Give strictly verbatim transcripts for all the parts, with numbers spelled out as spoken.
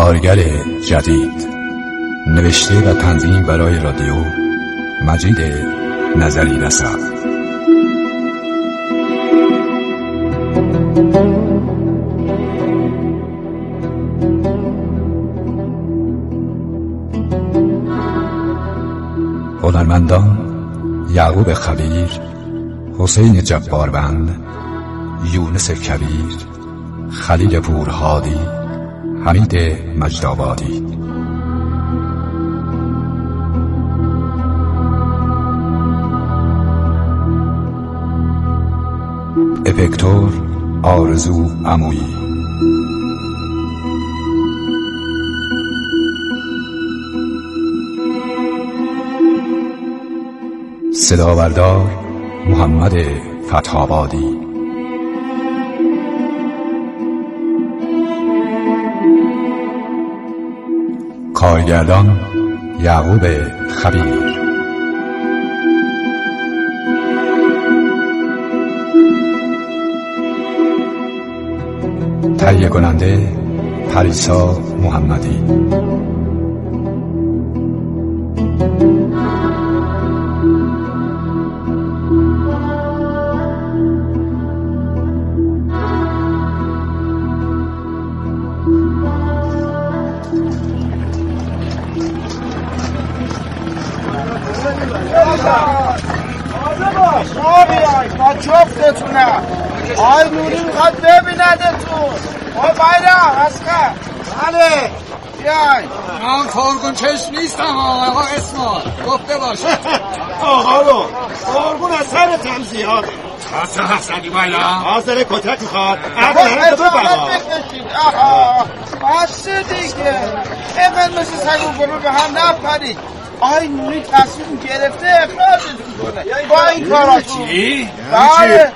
کارگر جدید، نوشته و تنظیم برای رادیو مجید نظری رسا. هنرمندان: یعقوب خبیر، حسین جباربند، یونس کبیر، خلیل پورهادی، حمید مجدآبادی. افکتور آرزو عمویی. صدابردار محمد فتح‌آبادی. کارگردان یعقوب خبیر. تهیه کننده پریسا محمدی. آی نوری میخواد ببیندتون. آی بایرم اسکر. بله بیای. من تارگون چشم نیستم آقا اسمال گفته باشه. آقا رو تارگون از سر تم زیاده. حسن حسنی بایرم حاضر کتک میخواد. اگر رو ببرم آها بسته دیگه. اینقدر مثل سگون گروه به هم نپرید. آی نوری تصمیم گرفته اخراجتون کنه با این کارا. چی؟ بله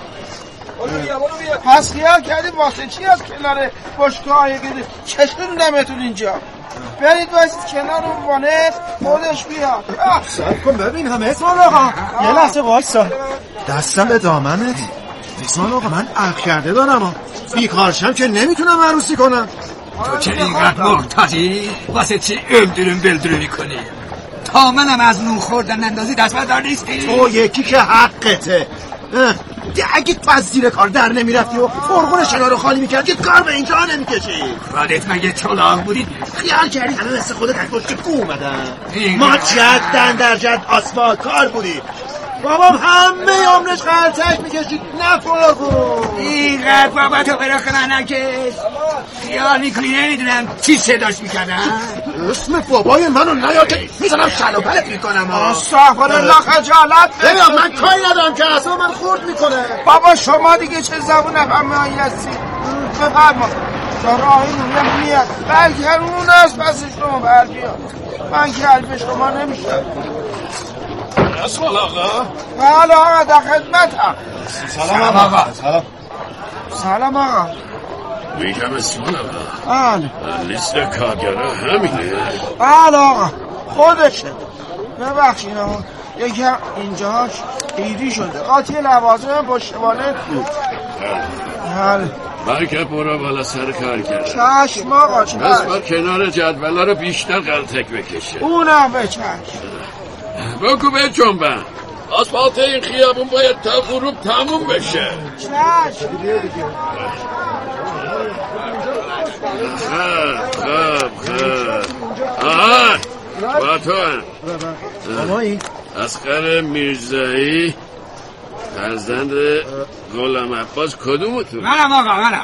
پس خیال کردیم واسه چی از کنار باشگاه گیری چشوندمتون اینجا. برید بایستید کنار اون وانت خودش بیاد. سب کن ببین همه اسمان آقا. یه لحظه وایسا دستم به دامنت. اسمان آقا من عقل کرده دارم، بیکارشم که نمیتونم عروسی کنم. تو که اینقدر مرتضی واسه چی امدرون بلدرونی کنی؟ تا منم از نون خوردن اندازی دست بردار نیستی؟ تو یکی که حقته. اگه تو از زیر کار در نمیرفتی و فرغون شنا رو خالی میکردی کار به اینجا نمیکشی. خودت مگه چلاق بودی؟ خیال کردی همه مثل خودت از پشت کو اومدن. ما جدن در جد آسفالت کار بودی. بابام همه عمرش خرچک میکشید نه فرغون. اینقدر بابا تو برا کنن نکش. خیال میکنی نمیدونم چی صداش میکردن؟ اسم بابای منو نیا که میزنم شلوپلت میکنم. استغفرالله خجالت نمیام. من کاری ندارم که اصلا من خورد میکنه. بابا شما دیگه چه زبون فهمی هستی؟ بفرما راهی نویم میاد بلکه اون از پس شما بر بیاد. من که حرف شما نمیشم. اسمال آقا. بله آقا در خدمت هم. سلام آقا. سلام سلام آقا. میگم اسمال آقا. بله لیست کارگرها همینه. بله آقا خودشه. ببخشید آقا یکم اینجاش ایدی شده. قاطی لوازم پشتوانه بود. بله من که برو بالا سر کار کردم. چشم آقا چشم. بس بر کنار جدولا رو بیشتر غلطک بکشه. اونم به چشم. بگو به جنبن آسفالت این خیابون باید تا غروب تموم بشه. چشم. خب خب خب آها با تو هم بابایی اصغر میرزایی فرزند غلام عباس کدومتون؟ منم آقا منم.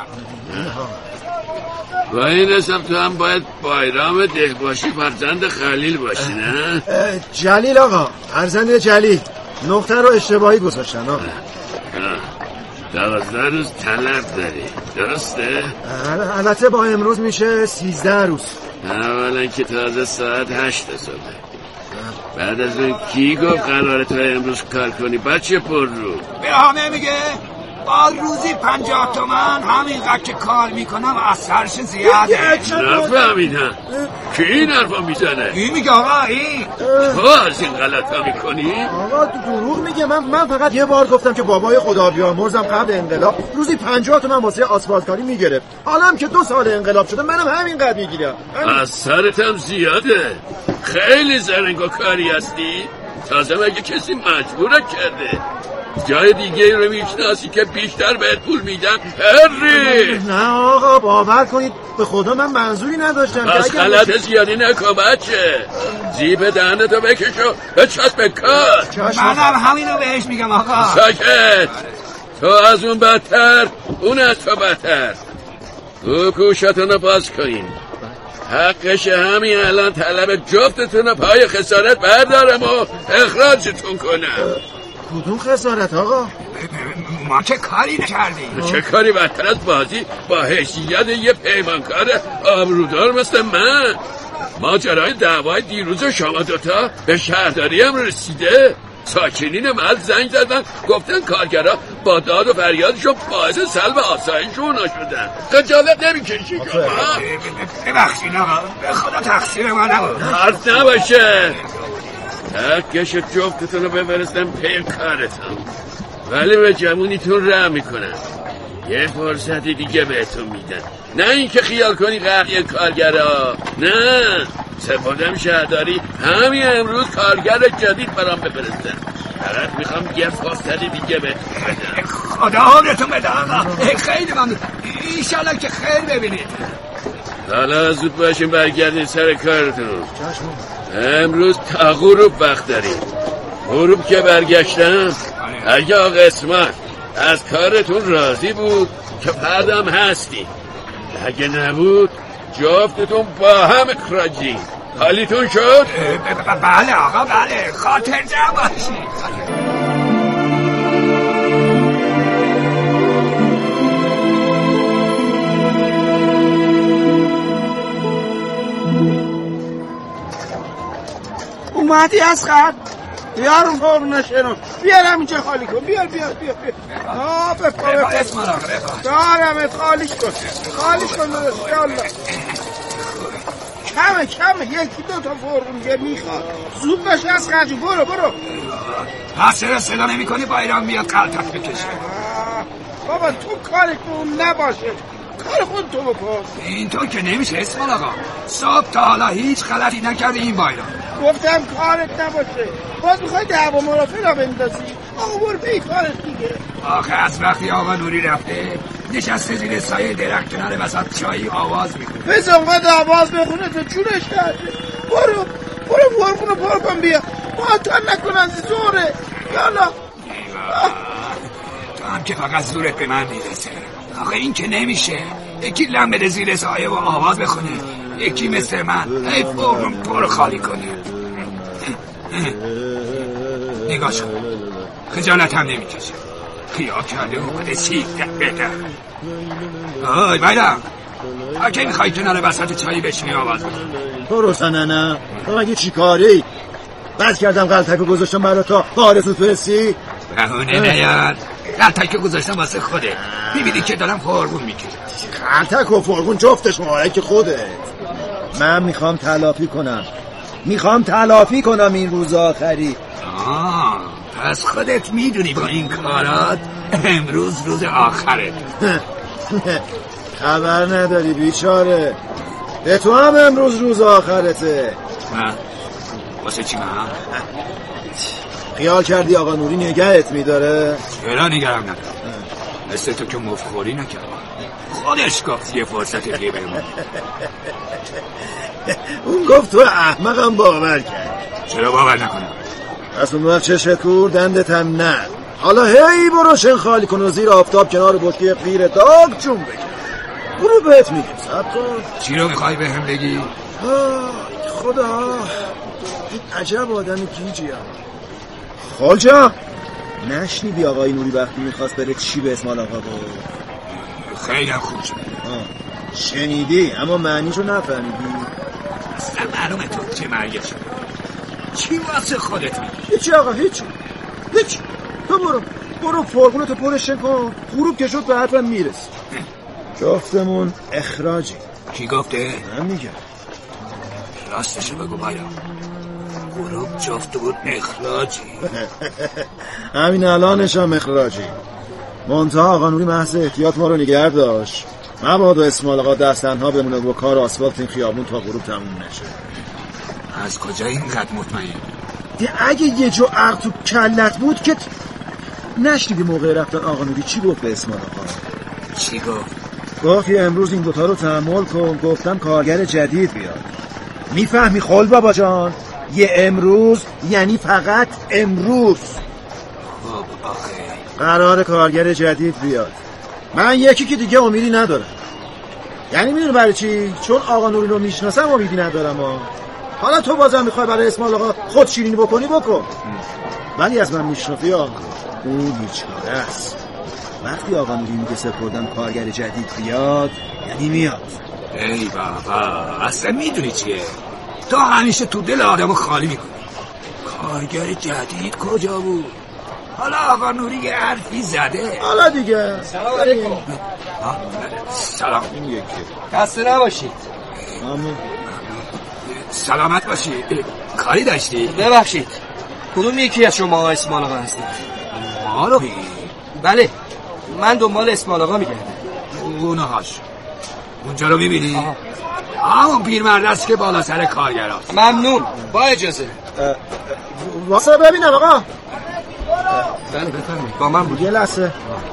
و این حساب تو هم باید بایرام دهباشی فرزند خلیل باشی نه؟ جلیل آقا فرزند جلیل. نقطه رو اشتباهی گذاشتن آقا. دوازده روز طلب داری درسته؟ البته با امروز میشه سیزده روز. اولا که تازه ساعت هشت صبح. بعد از اون کی گفت قراره تا امروز کار کنی بچه پر رو؟ به همه میگه با روزی پنجاه تومن همینقدر که کار میکنم اثرش زیاده. نفهمیدم کی این حرفا میزنه؟ این میگه آقا این تو از این غلطا میکنی؟ آقا تو دروغ میگه. من من فقط یه بار گفتم که بابای خدا بیامرزم قبل انقلاب روزی پنجاه تومن واسه آسفالت کاری میگرفت. حالا که دو سال انقلاب شده منم همینقدر میگیرم. از سرتم زیاده. خیلی زرنگ و کاری هستی. تازه مگه کسی مجبورت کرده؟ جای دیگه رو میشناسی که بیشتر بهت پول میدن؟ هری نه آقا باور کنید به خدا من منظوری نداشتم. پس غلط زیادی نکن بچه. زیب دهنتو بکشو به چسب کار. منم همینو بهش میگم آقا. ساکت. تو از اون بدتر اون از تو بدتر. تو گوشتونو باز کنین. حقش همین الان طلب جفتتون پای خسارت بردارم و اخراجتون کنم. کدوم خسارت آقا؟ ما چه کاری نکردیم؟ چه کاری بدتر از بازی با حیثیت یه پیمانکار آبرودار مثل من؟ ماجرای دعوای دیروز شما دوتا به شهرداری هم رسیده. ساکنین محل زنگ زدن گفتن کارگرها با داد و فریادشون باعث سلب آسایش اونا شدن. خجالت نمیکشی شما؟ ببخشید آقا به خدا تقصیر ما نبود. حرف نباشه. حقش جفتتون رو بفرستم پی کارتون، ولی به جوونیتون رحم میکنم. یه فرصتی دیگه بهتون میدن، نه اینکه خیال کنی قهریه کارگرها. نه، سپردم شهرداری همین امروز کارگر جدید برام بفرستن. فقط میخوام یه فرصتی دیگه بهتون بدم. خدا عمرتون بده آقا. خیلی ممنون. ایشالله که خیر ببینید. حالا زود باشین برگردین سر کارتون. امروز تا غروب وقت داریم. غروب که برگشتم اگه آقا اسمت از کارتون راضی بود که پردم هستی، اگه نبود جفتتون با هم اخراجی. حالیتون شد؟ بله آقا بله. خاطر جمع باشی. اومدی از خط بیار اون فرم نشنو. بیار همینجا خالی کن. بیار بیار بیار بیار. آه بپا بپا دارمت. خالیش کن خالیش کن داداش. کمه کمه یکی دو تا فرم که میخواد. زود باش از خط. برو برو. پس چرا صدا نمی کنی با ایران بیاد قلطت بکشه؟ بابا تو کارت اون نباشه، کار خود تو بپاس. اینطور که نمیشه اسمان آقا. صبح تا حالا هیچ غلطی نکردی این بایران. گفتم کارت نباشه. باز میخوای دعوا مرافع را بندازی. آقا برو بی کارت دیگه. آخه از وقتی آقا نوری رفته نشسته زیر سایه درخت کنار وسط چایی آواز میکنه. بس اونقدر آواز بخونه تو چونش کرده. برو برو فرمونو پر کن بیا. معطل نکن از زوره. یالا تو هم که فقط زورت به من میرسه. آخه این که نمیشه. یکی لم بده زیر سایه و آواز بخونه، یکی مثل من ای فرم پر خالی کنه. نگاش کن، خجالت هم نمیکشه. خیال کرده اومده سیده بده. آی بایدم اگه میخوای کنار وسط چایی بشینی آواز بخون. تو روشنه نه تو مگه چی کاری؟ بس کردم قلتکو گذاشتم برای تو بارتون فرستی؟ بهونه نیار. قلتکو گذاشتم واسه خوده. میبینی که دارم فرگون میکشم. قلتک و فرگون جفتش مبارک خودت. من میخوام تلافی کنم میخوام تلافی کنم این روز آخری. آه پس خودت میدونی با این کارات امروز روز آخره. خبر نداری بیچاره، به تو هم امروز روز آخرته. نه واسه چی من؟ خیال کردی آقا نوری نگهت میداره؟ چرا نگرم نداره؟ مثل تو که مفخوری نکرد. خودش گفت یه فرصت دیگه بهمون. اون گفت تو احمقم باور کرد. چرا باور نکنم؟ پس اون وقت چه شکور دندت هم نه. حالا هی برو شن خالی کن و زیر آفتاب کنار بشکه قیر داغ جون بگیر. برو بهت میگم صبر کن. چی رو میخوای بهم بگی؟ خدا این عجب آدم گیجی هم. خالجا نشنیدی آقای نوری وقتی میخواست بره چی به اسم آقا بود؟ خیلی هم خوب شد. شنیدی اما معنیشو نفهمیدی؟ اصلا معلومه تو چه مرگه شد. چی واسه خودت میگی؟ هیچی آقا هیچی هیچی. تو برو برو فرغونتو پرشن کن، غروب که شد به حرفم میرس. جفتمون اخراجی. کی گفته؟ من میگم راستشو بگو بایا. غروب جفتمون اخراجی. همین الانش هم اخراجی. منتها آقا نوری محض احتیاط ما رو نگه داشت، مبادا اسماعیل آقا دست تنها بمونه با کار آسفالت این خیابون تا غروب تموم نشه. از کجا اینقدر مطمئن؟ دی اگه یه جو عقل تو کلت بود که نشنیدی موقع رفتن آقا نوری چی گفت به اسماعیل آقا؟ چی گفت؟ گفت یه امروز این دوتا رو تحمل کن، گفتم کارگر جدید بیاد. میفهمی خال بابا جان؟ یه امروز یعنی فقط امروز. خب آخه قرار کارگر جدید بیاد. من یکی که دیگه امیدی ندارم. یعنی میدونی برای چی؟ چون آقا نوری رو میشناسم امیدی ندارم ها. حالا تو بازم میخوای برای اسماعیل آقا خود شیرینی بکنی بکن، ولی از من میشناسی آقا اون بیچاره است. وقتی آقا نوری میگه سپردم کارگر جدید بیاد یعنی میاد. ای بابا اصلا میدونی چیه؟ تو همیشه تو دل آدمو خالی میکنی. کارگر جدید کجا بود؟ حالا آقا نوری یه حرفی زده. حالا دیگه سلام علیکم. سلام. این یکی خسته نباشید. ممنون. سلامت باشی. کاری داشتی؟ ببخشید کدوم یکی از شما اسماعیل آقا هستید؟ ما رو بگی؟ بله من دنبال اسماعیل آقا میگردم. اونهاش اونجا رو میبینی؟ همون پیرمرد است که بالا سر کارگر هست. ممنون با اجازه. واسه ببینم آقا. بله بفرمایید با من بود. یه لحظه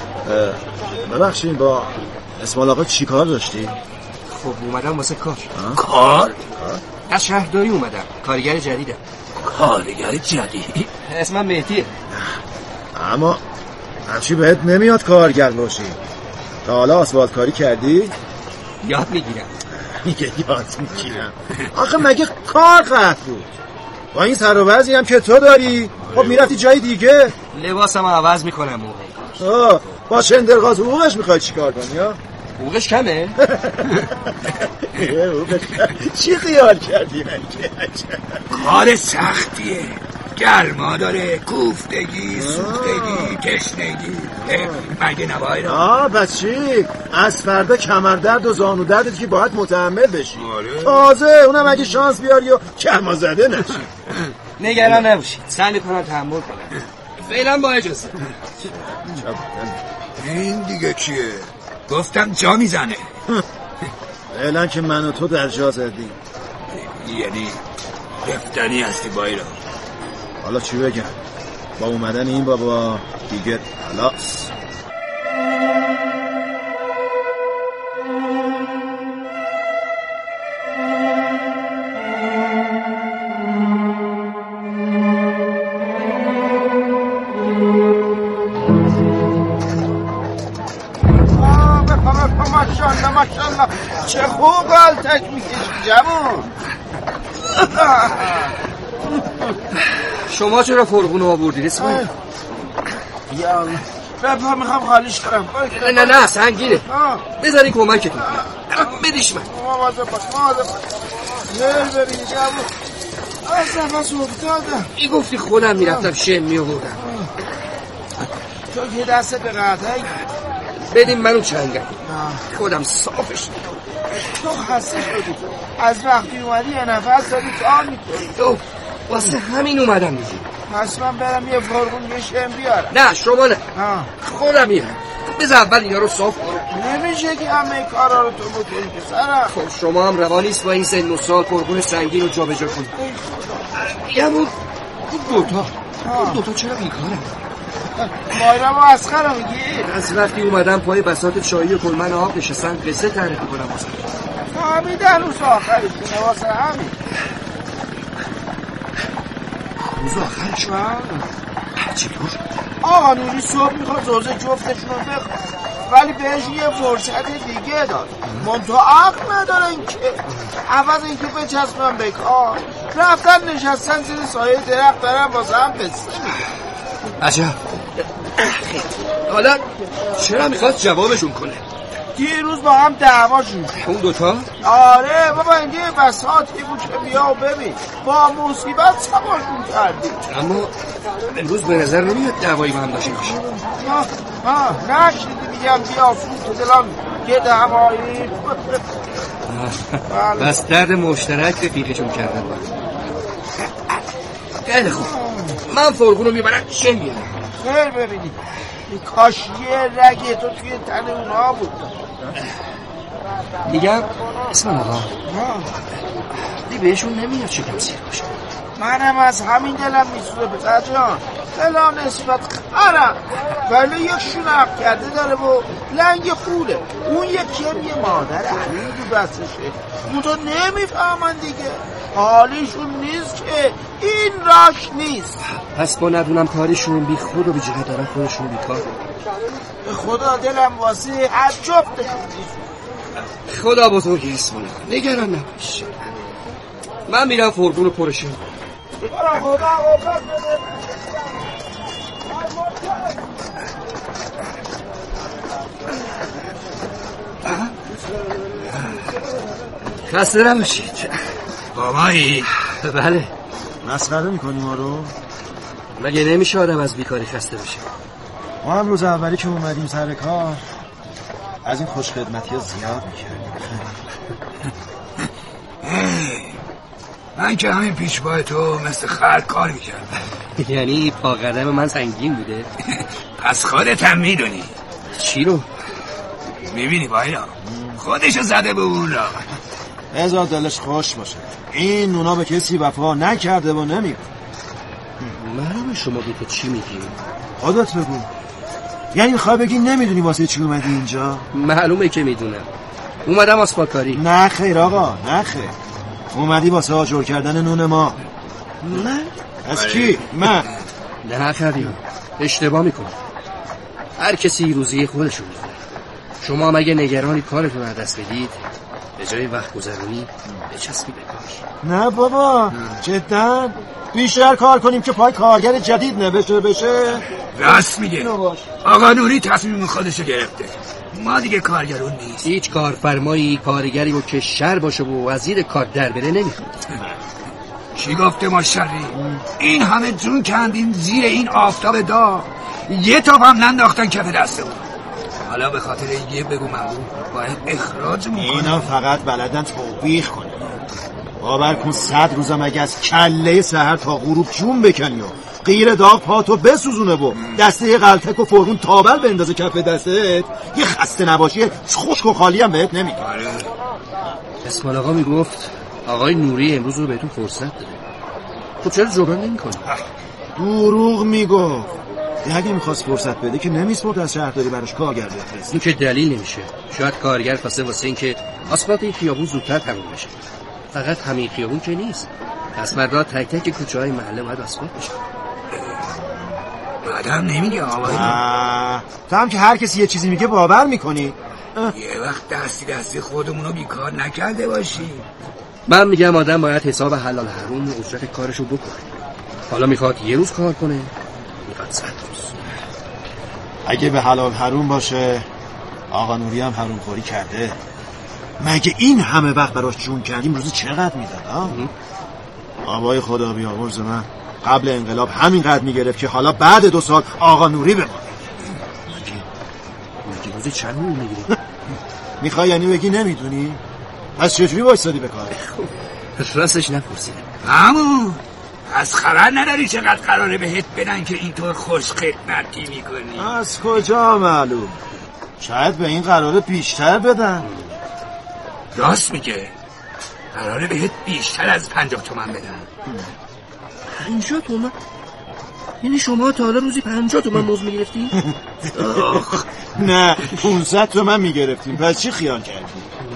ببخشید با اسماعیل آقا چی کار داشتی؟ خب اومدم واسه کار. کار؟ از شهرداری اومدم، کارگر جدیدم. کارگر جدید؟ اسمم مهدیه. اما همچی بهت نمیاد کارگر باشی. تا حالا آسفالت کاری کردی؟ یاد میگیرم. میگه یاد میگیرم. آخه مگه کار قطع بود؟ با این سر و وضعی هم که تو داری خب میرفتی جای دیگه. لباسم عوض میکنم موقع. آه با شندرغاز حقوقش میخوای چی کار کنی ها؟ حقوقش کمه؟ چی خیال کردی مگه؟ کار سختیه، گرما داره، کوفتگی، سوختگی، تشنگی. مگه نباید؟ آه بس چی؟ از فردا کمردرد و زانو دردت که باید متحمل بشی. آره. تازه اونم اگه شانس بیاری و کرما زده نشی. نگران نباشید سعی میکنم تحمل کنم. فعلا با اجازه. این دیگه کیه؟ گفتم جا میزنه. فعلا که من و تو در جا زدیم. یعنی دفتری هستی بایرا. حالا چی بگم؟ با اومدن این بابا دیگه خلاص. ماشاءالله ماشاءالله چه خوب گالتک میکشی جوون. شما چرا فرغونو آوردید اسماعیل؟ یا الله بپا میخوام خالیش کنم. نه نه نه سنگینه، بذاری کمکتون بدیش من. مواظب باش مواظب باش. نه ببینی جوون از نفس افتادم. ای گفتی خودم میرفتم شم میآوردم. تو که دست به قطعی بدیم منو چنگم خودم صافش. تو خسته شدی از وقتی اومدی یه نفس داری کار میکنی. تو واسه همین اومدم دیگه. پس من برم یه فرغون یه شم بیارم. نه شما نه آه. خودم میرم. بذار اول اینا رو صاف کنم. نمیشه که همه کارا رو تو بکنی پسرم. خب شما هم روا نیست با این سن و سال فرغون سنگین رو جا به جا کنی. یمون دوتا اون دوتا چرا بیکارم؟ مایرا و اسخر رو میگی؟ از وقتی اومدم پای بساط چایی و کلمن آب نشستن قصه تعریف کنم واسه فهمیدن روز آخرش کنه واسه همین. روز آخرش چطور؟ آقا نوری صبح میخواد روزه جفتشون رو بخواد ولی بهش یه فرصت دیگه داد. من تو عقل ندارن که عوض اینکه بچسبن به کار رفتن نشستن زیر سایه درخت دارن واسه هم قصه میگن. عجب. حالا چرا میخواد جوابشون کنه؟ دیروز با هم دعواشون شد. اون دوتا؟ آره بابا اینگه بساطی بود که بیا و ببین با مصیبت سواشون کردی. اما امروز به نظر نمیاد دعوایی با هم داشته باشه. ها ها نشنیدی میگم بیا فوت دلم یه دعوایی. بس درد مشترک رفیقشون کردن با خیلی خوب من فرغون رو میبرم چه میارم خیر ببینی کاش یه رگی تو توی تن اونها بود. میگم اسم آقا دی بهشون نمیاد شکم سیر باشه. منم از همین دلم میسوزه پسر جان. دلا نسبت خرم ولی یک شنق کرده داره و لنگ خوله. اون یکی هم یه مادر علیدو بسشه. اون تو نمیفهمن دیگه. حالیشون نیست که این راش نیست. پس با ندونم کاریشون بی خود و بی جهت دارن خودشون بی کار. به خدا دلم واسه هر جفتشون نیست. خدا بزرگی اسم نگران نباش. من میرم فرغون رو پرشون. خسته نباشید. بابایی؟ بله. مسخره میکنی ما رو؟ مگه نمیشه آدم از بیکاری خسته بشه؟ ما هم روز اولی که اومدیم سر کار از این خوش خدمتی ها زیاد میکردیم. من که همین پیشوای تو مثل خرد کار میکردم. یعنی پا قدم من سنگین بوده؟ پس خودت هم میدونی. چی رو؟ میبینی بایلا خودشو زده به اون را. بذار دلش خوش باشه. این نونا به کسی وفا نکرده و نمیکنه. معلومه شما دوتا چی میگی؟ خودت بگو. یعنی میخوای بگی نمیدونی واسه چی اومدی اینجا؟ معلومه که میدونم. اومدم آسپاکاری. نه خیر آقا نه خیر. اومدی واسه آجر کردن نون ما. من؟ از کی؟ من؟ نه خیلی اشتباه میکنم. هر کسی روزی خودشون میکنه. شما هم اگه نگرانی کارتون رو دست بدید به جای وقت گذرونی بچسبی به کار. نه بابا جدا بیشتر کار کنیم که پای کارگر جدید نوشته بشه. راست میگه. آقا نوری تصمیم خودشو گرفته. ما دیگه کارگرون نیست. هیچ کارفرمایی کارگری و که شر باشه و از زیر کار در بره نمیخواد. چی گفته ما شری؟ این همه جون کندیم زیر این آفتاب داغ یه تاپ هم ننداختن کف دستمون. حالا به خاطر یه بگو مگو باید اخراجمون کنن. اینا فقط بلدن توبیخ کنن. باور کن صد روزم اگه از کله سحر تا غروب جون بکنی و غیر داغ پاتو بسوزونه و دسته غلطک و فرغون تابل بندازه کف دستت یه خسته نباشی خشک و خالی هم بهت نمیده. اسمال آقا میگفت آقای نوری امروز رو بهتون فرصت داده. خب چرا جبران نمی‌کنی؟ دروغ میگفت. اگه میخواست فرصت بده که نمیسپرد از شهرداری براش کارگر بفرسته. این که دلیل نمیشه. شاید کارگر خواسته واسه این که آسفالت این خیابون زودتر تموم بشه. فقط همین خیابون که نیست. پس مردا تک تک کوچه های محله باید آسفالت بشه. بعدم نمیگه آقای. تو هم که هر کسی یه چیزی میگه باور میکنی. یه وقت دستی دستی خودمونو بیکار نکرده باشی. من میگم آدم باید حساب حلال حروم اجرت کارشو بکنه. حالا میخواد یه روز کار کنه، میخواد صد روز. اگه به حلال حروم باشه آقا نوری هم حروم خوری کرده. مگه این همه وقت براش جون کردیم روزی چقدر میداد؟ آبای خدا بیامرز من قبل انقلاب همینقدر میگرفت که حالا بعد دو سال آقا نوری بمونه. مگه روزی چند مون میگیری؟ میخوای یعنی بگی نمیدونی؟ پس چجوری وایسادی به کار؟ راستش نپرسیدم. همون از خبر نداری چقدر قراره بهت بدن که اینطور خوش خدمتی میکنی؟ از کجا معلوم؟ شاید به این قراره بیشتر بدن. راست میگه. قراره بهت بیشتر از پنجاه تومن بدن. پنجاه تومن؟ یعنی شما تا حالا روزی پنجاه تومن موز میگرفتیم؟ نه پونصد تومن میگرفتیم. پس چی خیال کردی؟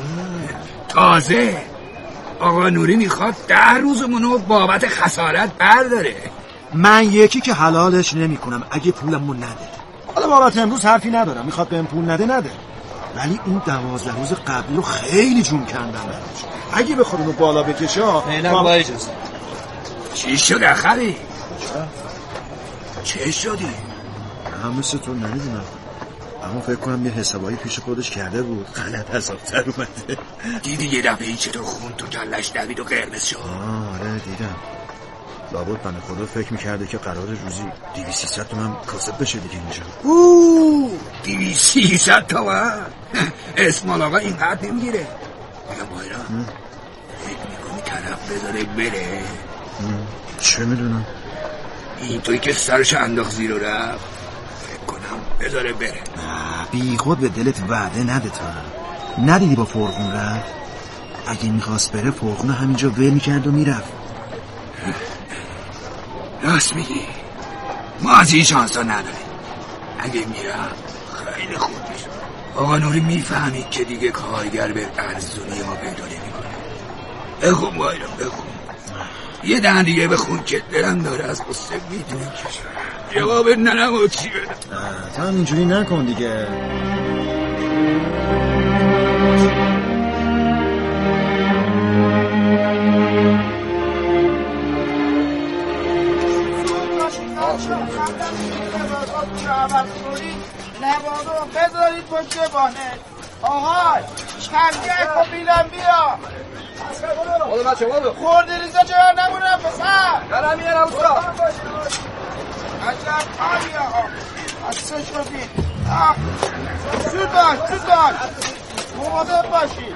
تازه آقا نوری میخواد ده روزمونو بابت خسارت برداره. من یکی که حلالش نمی کنم اگه پولمو نده. حالا بابت امروز حرفی ندارم. میخواد بهم پول نده نده. ولی اون دوازده روز قبل رو خیلی جون کندم براش. اگه به خودمو بالا بکشه فعلا با اجازه. چی شد اخری؟ چه شدی؟ هم مثل تو نمیدونم. اما فکر کنم یه حسابایی پیش خودش کرده بود، غلط حساب‌تر اومده. دیدی یه دفعه چطور خون تو کلش دوید و قرمز شد؟ آره دیدم. لابد بنده خدا فکر میکرده که قرار روزی دویست سیصد تومن کاسب بشه دیگه اینجا. اوه دویست سیصد تومن اسمال آقا اینقدر نمیگیره. میگم مایرا فکر میکنی طرف بذاره بره؟ چه میدونم، این توی که سرش انداخت زیر و رفت، فکر کنم بذاره بره. بی خود به دلت وعده نده تا ندیدی با فرغون رفت؟ اگه میخواست بره فرغون همینجا ول میکرد و میرفت. راست میگی، ما از این شانسا نداریم. اگه میرم خیلی خوب میشه. آقا نوری میفهمید که دیگه کارگر به ارزونی ما پیدا نمیکنه. بخون مایرا بخون، یه دهن دیگه بخون که دلم داره از قصه میتونیم کشم. جواب ننم و چی بدم؟ تا هم اینجوری نکن دیگه. نوانو بذارید پشت بانه. آهای چنگه کن بیلم بیا. بولو بچه بولو خورده ریزا جا نمونم پسر. دارم میرم اوستا. عجب کاری آقا بسته شدید. زود باش زود باش مواظب باشید.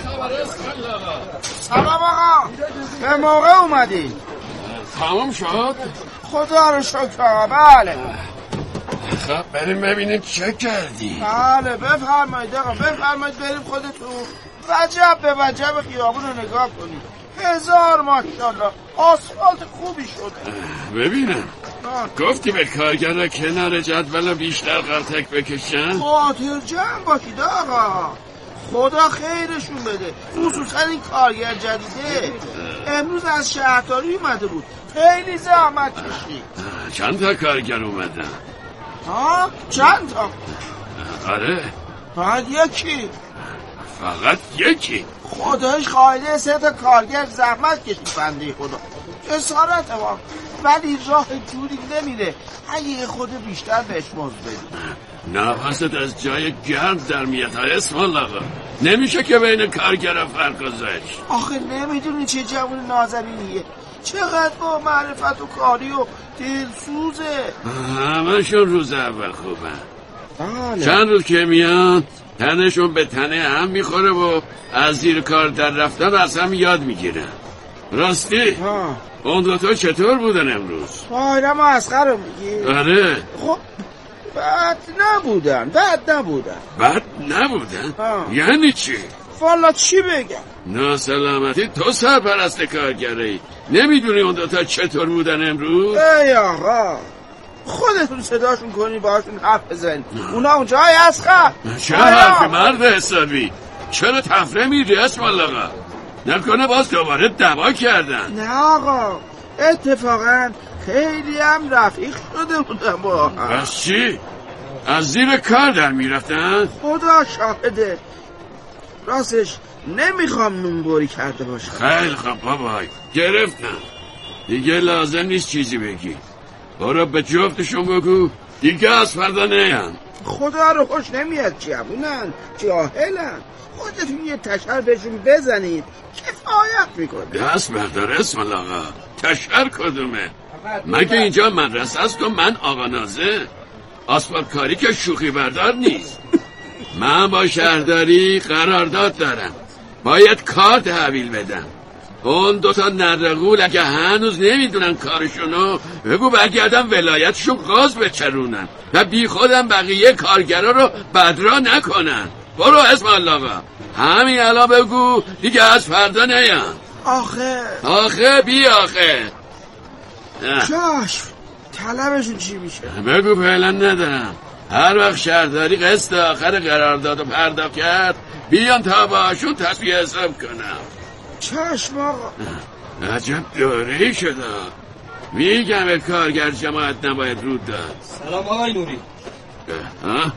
سلام آقا، به موقع اومدی. تمام شد؟ خدا رو شکر. بله خب بریم ببینیم چه کردی. بله بفرمایید آقا بفرمایید، بریم خودتون وجب به وجب خیابون رو نگاه کنید. هزار ماشاءالله آسفالت خوبی شده. ببینم گفتی به کارگر کنار جدول بیشتر قرتک بکشن؟ خاطر جمع باشید آقا، خدا خیرشون بده. خصوصا این کارگر جدیده امروز از شهرداری اومده بود، خیلی زحمت کشید. چند تا کارگر اومدن؟ ها چند تا؟ آره فقط یکی. فقط یکی؟ خدایش خواهده سه تا کارگر زحمت کشید بنده خدا. جسارت ما، ولی راه جوری نمیره اگه خود بیشتر بهش مزد بدید. نفست از جای گرد در میاد اسمال آقا. نمیشه که بین کارگر فرق گذاشت. آخه نمیدونی چه جوون نازنینیه، چقدر با معرفت و کاری و دلسوزه. همشون روز اول خوبن. بله. چند روز که میان تنشون به تنه هم میخوره و از زیر کار در رفتن از هم یاد میگیرن. راستی ها. اون دوتا چطور بودن امروز؟ بایرم و اسقر رو میگی؟ آره. خب بد نبودن بد نبودن بد نبودن؟ ها. یعنی چی؟ والا چی بگم؟ ناسلامتی تو سرپرست کارگری نمیدونی اون دوتا چطور بودن امروز؟ ای آقا خودتون صداشون کنی باشون حرف بزنی. اونا اونجا های اسقر. چه حرفی مرد حسابی؟ چرا تفره میری اسم آقا؟ نکنه باز دوباره دعوا کردن؟ نه آقا اتفاقا خیلی هم رفیق شده بودم با هم. پس چی؟ از زیر کار در میرفتن؟ خدا شاهده، راستش نمیخوام نونبری کرده باشم. خیلی خوب بابای گرفتم، دیگه لازم نیست چیزی بگی. برو به جفتشون بگو دیگه از فردا نیان. خدا رو خوش نمیاد جوونن جاهلن، خودتون یه تشر بهشون بزنید کفایت میکنه. دست بردار اسم آقا. تشر کدومه؟ مگه اینجا مدرسه است و من آقا نازه؟ آسفالت کاری که شوخی بردار نیست. من با شهرداری قرارداد دارم، باید کار تحویل بدم. اون دوتا نرغول اگه هنوز نمیدونن کارشونو بگو برگردم ولایتشون غاز بچرونن و بی خودم بقیه کارگرا رو بدرا نکنن. برو اسم الله همین الان بگو دیگه از فردا نیان. آخه آخه بی آخه چشم طلبشون چی میشه؟ بگو فعلا ندارم، هر وقت شهرداری قسط آخر قرارداد پرداخت کرد بیان تا باشون تصفیه حساب کنم. چشم آقا. عجب دوره‌ای شده. میگم به کارگر جماعت نباید رود داد. سلام آقای نوری. اه؟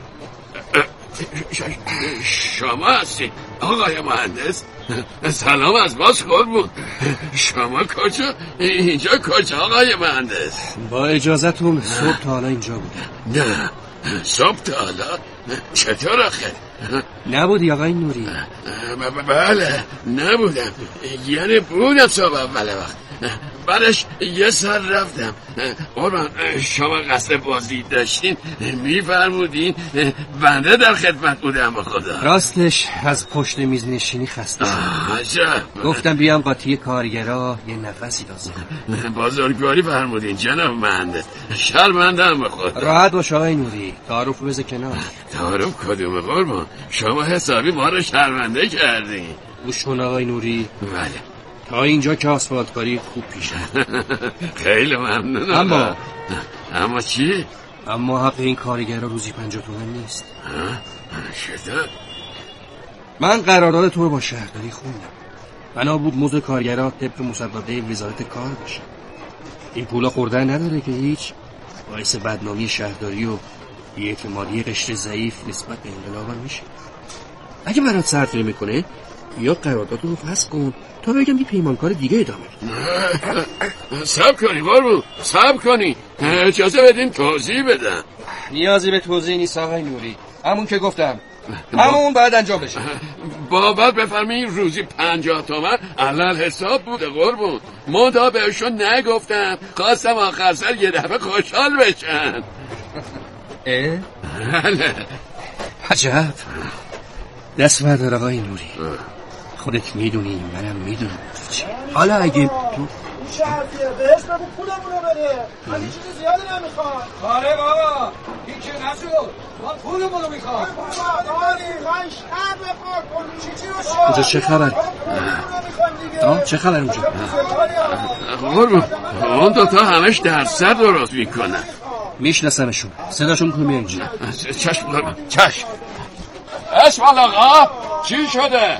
شما هستی آقای مهندس؟ سلام از باز خور بود. شما کجا؟ اینجا کجا آقای مهندس؟ با اجازتون صبح تا حالا اینجا بودم. نه صبح تا حالا چطور آخه؟ نبودی آقای نوری؟ بله نبودم، یعنی بودم صبح اول وقت، بعدش یه سر رفتم. قربان شما قصد بازی داشتین میفرمودین بنده در خدمت بودم. با خدا راستش از پشت میز نشینی خسته شدم، گفتم بیام قاطی کارگرا یه نفسی دازم. بزرگواری فرمودین جناب مهندس، شرمندم به خدا. راحت باش آقای نوری، تعارف بذار کنار. تعارف کدومه قربان؟ شما حسابی ما رو شرمنده کردین. گوش کن آقای نوری، بله تا اینجا که آسفالت کاری خوب پیشه. خیلی ممنون. اما اما چی؟ اما حق این کارگرها روزی پنجاه تومن نیست. شده؟ من قرارداد تو رو با شهرداری خوندم، بنا بود مزد کارگرها طبق مسوده وزارت کار باشه. این پولا خوردن نداره که هیچ، باعث بدنامی شهرداری و بی‌اعتمادی قشر ضعیف نسبت به انقلاب میشه. اگه برات سرت میکنه یا قرارداد رو فسخ کن تا بگم یه پیمانکار دیگه ادامه بده. صبر کنی قربون، صبر کنی، اجازه بدین توضیح بدم. نیازی به توضیح نیست آقای نوری، همون که گفتم همون باید انجام بشه. بابت بفرمایید روزی پنجاه تومن علل حساب بوده قربون. منتها بهشون نگفتم، خواستم آخر سر یه دفعه خوشحال بشن. اه؟ عجب. دست بردار آقای نوری، خودت میدونی منم میدونم. حالا اگه تو شهردیه بهش بگو پولمونو بده، من این چیز زیادی نمیخوام. آره بابا این که نشد، ما پولمونو میخوام. من شهر بخواه کن چی چی رو شد. اونجا چه خبر؟ آه چه خبر اونجا؟ قربون اون دوتا همش درصد درست میکنن. میشناسمشون، صداشون کنم اینجا. چشم قربون چشم. اسمال آقا چی شده؟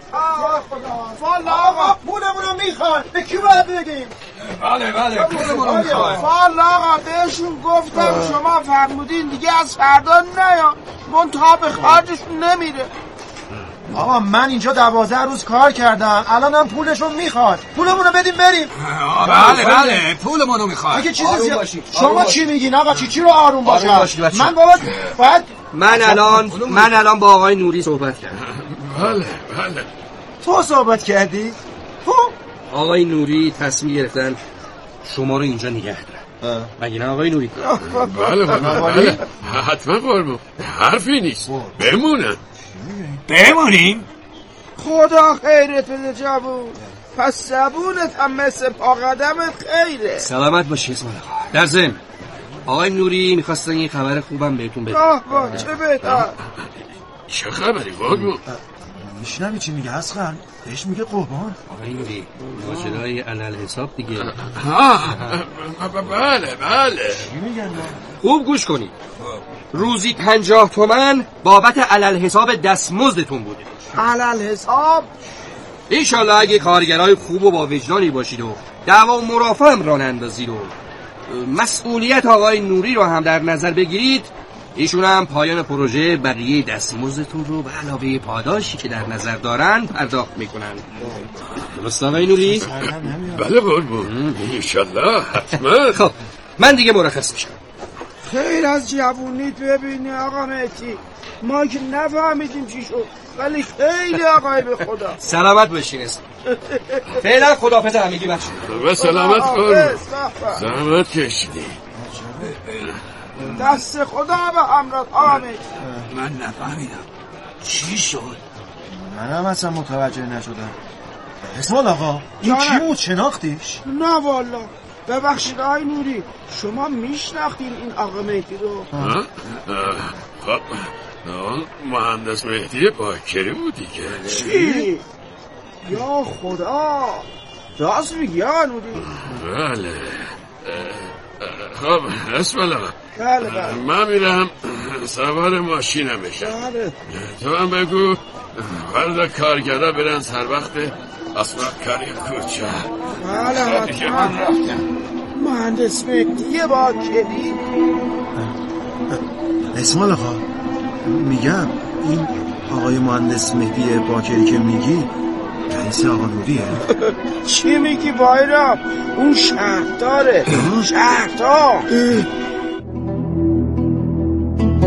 والا آقا پولمونو میخوان، به کی باید بگیم؟ بله بله پولمونو میخوان. والا آقا بهشون گفتم شما فرمودین دیگه از فردا نیا، منتها به خرجشون نمیره. آقا من اینجا دوازده روز کار کردم، الانم پولشون میخواد، پولمونو بدیم بریم. بله بله پولمونو میخواد. اگه چیزی زیاد شما چی میگین آقا؟ چی چی رو آروم باشم؟ من بابا باید من الان من الان با آقای نوری صحبت کردم. بله بله. تو صحبت کردی؟ تو؟ آقای نوری تصمیم گرفتن شما رو اینجا نگه دارن. مگه نه آقای نوری؟ بله بله بله حتما قربون، حرفی نیست، بمونن. بمونیم؟ خدا خیرت بده جوون، پس زبونت هم مثل پا قدمت خیره. سلامت باشی اسمال آقا. در ضمن آقای نوری میخواستن یه خبر خوبم بهتون بدم. آه با چه بهتر. چه خبری قربون؟ میشنوی چی میگه اصغر؟ بهش میگه قربان. آقای نوری ماجرای علل حساب دیگه. ها بله بله. خوب گوش کنید، روزی پنجاه تومن بابت علل حساب دستمزدتون بوده. علل حساب؟ انشالله اگه کارگرای خوب و با وجدانی باشید و دعوا و مرافع هم راه اندازید و مسئولیت آقای نوری رو هم در نظر بگیرید، ایشون هم پایان پروژه بقیه دستمزدتون رو به علاوه پاداشی که در نظر دارن پرداخت میکنن. درست آقای نوری؟ بله قربون انشالله حتما. خب من دیگه مرخص میشم. خیر از جوونیت ببینی آقا مهدی، ما که نفهمیدیم چی شد ولی خیلی آقای به خدا. سلامت باشین اسم. فعلا خداحافظ همگی بچه. به سلامت قربون. زحمت کشیدی. دست خدا به همراه آقا مهدی. من نفهمیدم چی شد. منم اصلا متوجه نشدم. اسمال آقا این کی بود؟ شناختیش؟ نه والا. ببخشید آقای نوری، شما میشناختین این آقا مهدی رو؟ خب مهندس مهدی باکری بودی که. چی؟ یا خدا راست میگی آقا نوری؟ بله. خب اسم الله بله بله من میرم سوار ماشینم بشم. بله تو هم بگو فردا کارگرها برن سر وقت اسباب کاری کوچه. بله حتما. مهندس مهدی باکری. اسمال آقا میگم این آقای مهندس مهدی باکری که میگی رئیس آقا نوریه؟ چی میگی بایرام؟ اون شهرداره. شهردار.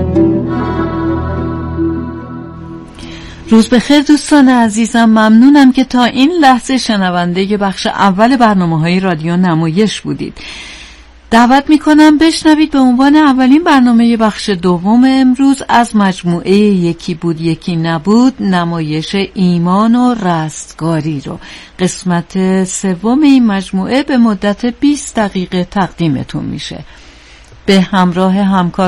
روز بخیر دوستان عزیزم، ممنونم که تا این لحظه شنونده بخش اول برنامه‌های رادیو نمایش بودید. دعوت میکنم بشنوید به عنوان اولین برنامه بخش دوم امروز از مجموعه یکی بود یکی نبود، نمایش ایمان و رستگاری رو. قسمت سوم این مجموعه به مدت بیست دقیقه تقدیمتون میشه. به همراه همکار